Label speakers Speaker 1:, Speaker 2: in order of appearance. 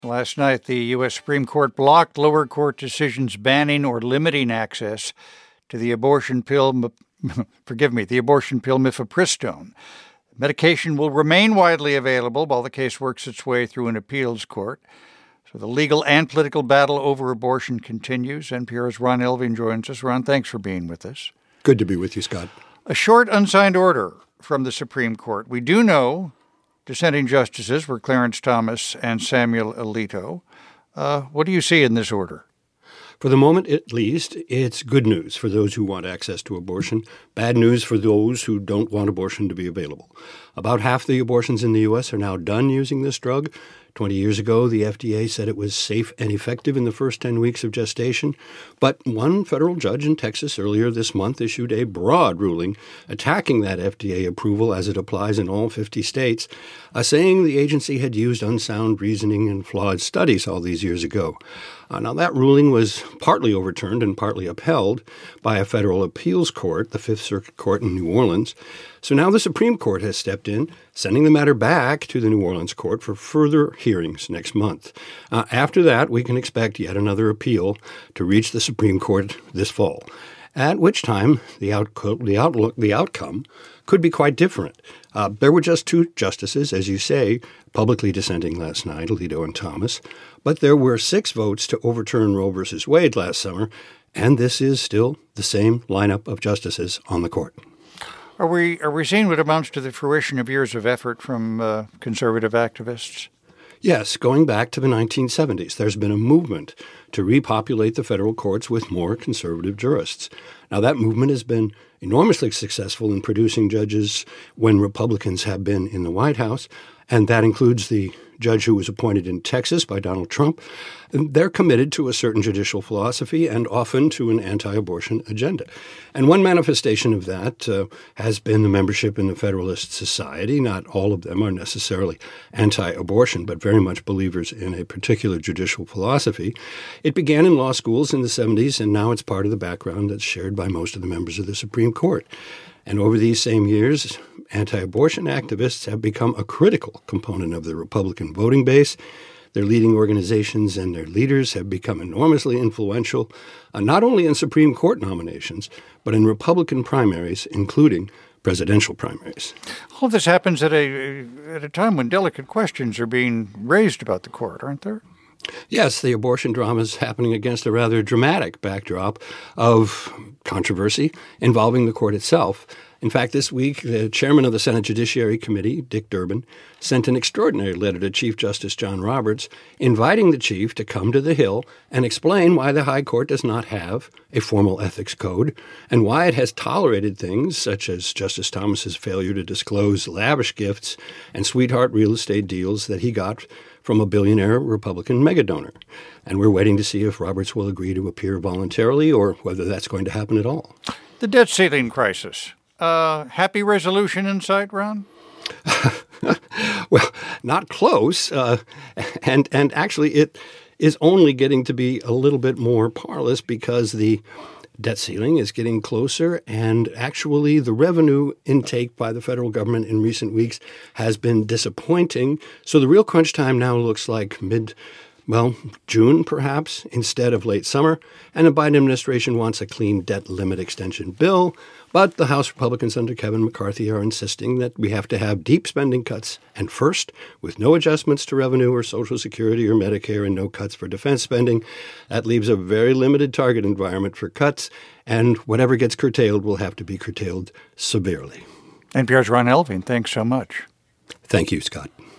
Speaker 1: Last night, the U.S. Supreme Court blocked lower court decisions banning or limiting access to the abortion pill, mifepristone. Medication will remain widely available while the case works its way through an appeals court. So the legal and political battle over abortion continues. NPR's Ron Elving joins us. Ron, thanks for being with us.
Speaker 2: Good to be with you, Scott.
Speaker 1: A short, unsigned order from the Supreme Court. We do know dissenting justices were Clarence Thomas and Samuel Alito. What do you see in this order?
Speaker 2: For the moment, at least, it's good news for those who want access to abortion, bad news for those who don't want abortion to be available. About half the abortions in the U.S. are now done using this drug. 20 years ago, the FDA said it was safe and effective in the first 10 weeks of gestation. But one federal judge in Texas earlier this month issued a broad ruling attacking that FDA approval as it applies in all 50 states, saying the agency had used unsound reasoning and flawed studies all these years ago. Now, that ruling was partly overturned and partly upheld by a federal appeals court, the Fifth Circuit Court in New Orleans. So now the Supreme Court has stepped in, sending the matter back to the New Orleans court for further hearings next month. After that, we can expect yet another appeal to reach the Supreme Court this fall, at which time the outcome could be quite different. There were just two justices, as you say, publicly dissenting last night, Alito and Thomas, but there were 6 votes to overturn Roe v. Wade last summer, and this is still the same lineup of justices on the court.
Speaker 1: Are we seeing what amounts to the fruition of years of effort from conservative activists?
Speaker 2: Yes, going back to the 1970s, there's been a movement to repopulate the federal courts with more conservative jurists. Now, that movement has been enormously successful in producing judges when Republicans have been in the White House, and that includes the judge who was appointed in Texas by Donald Trump. And they're committed to a certain judicial philosophy and often to an anti-abortion agenda. And one manifestation of that has been the membership in the Federalist Society. Not all of them are necessarily anti-abortion, but very much believers in a particular judicial philosophy. It began in law schools in the 70s, and now it's part of the background that's shared by most of the members of the Supreme Court. And over these same years, anti-abortion activists have become a critical component of the Republican voting base. Their leading organizations and their leaders have become enormously influential, not only in Supreme Court nominations, but in Republican primaries, including presidential primaries.
Speaker 1: All of this happens at a time when delicate questions are being raised about the court, aren't there?
Speaker 2: Yes, the abortion drama is happening against a rather dramatic backdrop of controversy involving the court itself. In fact, this week, the chairman of the Senate Judiciary Committee, Dick Durbin, sent an extraordinary letter to Chief Justice John Roberts inviting the chief to come to the Hill and explain why the High Court does not have a formal ethics code and why it has tolerated things such as Justice Thomas's failure to disclose lavish gifts and sweetheart real estate deals that he got from a billionaire Republican megadonor. And we're waiting to see if Roberts will agree to appear voluntarily or whether that's going to happen at all.
Speaker 1: The debt ceiling crisis. Happy resolution in sight, Ron?
Speaker 2: Well, not close. And actually, it is only getting to be a little bit more parlous because the debt ceiling is getting closer, and actually the revenue intake by the federal government in recent weeks has been disappointing. So the real crunch time now looks like June perhaps, instead of late summer. And the Biden administration wants a clean debt limit extension bill. But the House Republicans under Kevin McCarthy are insisting that we have to have deep spending cuts. And first, with no adjustments to revenue or Social Security or Medicare and no cuts for defense spending, that leaves a very limited target environment for cuts. And whatever gets curtailed will have to be curtailed severely.
Speaker 1: NPR's Ron Elving, thanks so much.
Speaker 2: Thank you, Scott.